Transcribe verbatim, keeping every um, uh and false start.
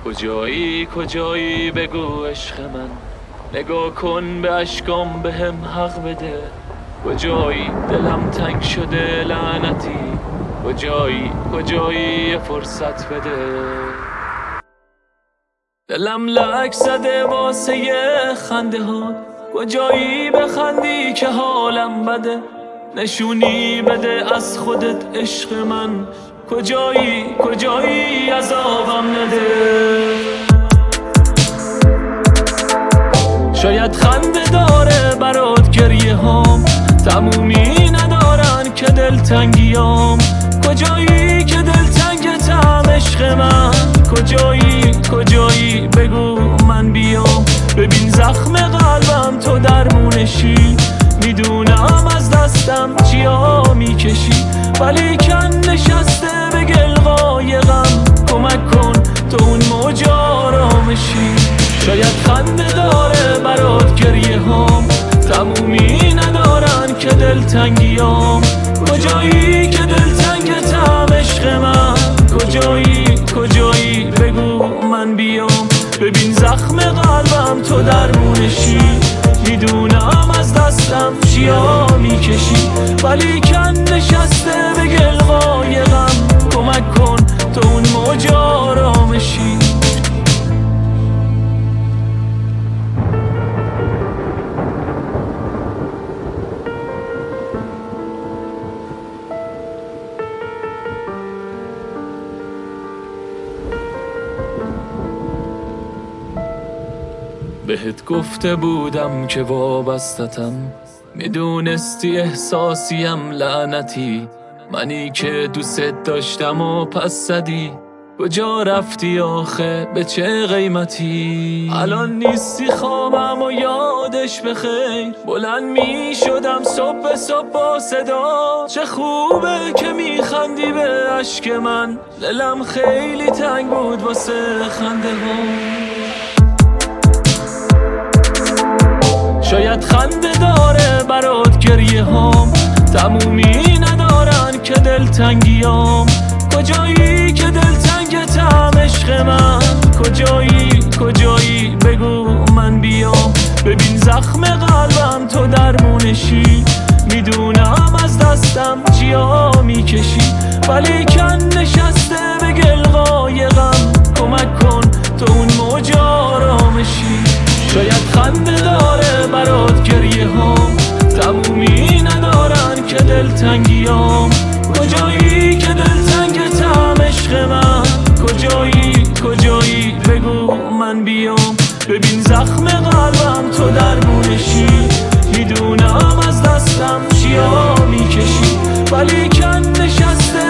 کجایی کجایی بگو عشق من، نگاه کن به اشکام به هم حق بده. کجایی دلم تنگ شده لعنتی، کجایی کجایی یه فرصت بده. دلم لک زده واسه یه خنده ها، کجایی بخندی که حالم بده. نشونی بده از خودت عشق من، کجایی کجایی عذابم نده. شاید خنده داره برات گریه هام، تمومی ندارن که دلتنگیام. کجایی که دلتنگتم عشق من، کجایی کجایی بگو من بیام. ببین زخم قلبم تو درمونشی، میدونم از دستم چیا میکشی، ولی کن نشسته به گلغای غم. کمک کن تو اون موج آرامشی. شاید خنده داره برات گریه هام، تمومی ندارن که دلتنگیام. کجایی که دلتنگتم عشق من، کجایی کجایی بگو من بیام. ببین زخم قلبم تو درمونشی، میدونم از دستم چیا میکشی، ولی کن نشسته به گلغای غم. کمک کن تو اون موج آرامشی. بهت گفته بودم که وابستتم، میدونستی احساسیم لعنتی. منی که دوست داشتم و پس زدی، کجا رفتی آخه به چه قیمتی؟ الان نیستی خوابم و یادش بخیر، بلند می شدم صبح صبح با صدا. چه خوبه که می خندی به عشق من، دلم خیلی تنگ بود واسه خنده ها. شاید خنده داره برات گریه هام، تمومی ندارن که دلتنگیام. کجایی که دلتنگتم عشق من، کجایی کجایی بگو من بیام. ببین زخم قلبم تو درمونشی، میدونم از دستم چیا میکشی، ولی کن نشسته به گلغای غم. کمک کن تو اون موج آرامشی. شاید خنده داره برات گریه هام، تمومی ندارن که دلتنگیام. کجایی که دلتنگتم عشق من، کجایی کجایی بگو من بیام. ببین زخم قلبم تو درمونشی، میدونم از دستم چیا میکشی، ولی کن نشسته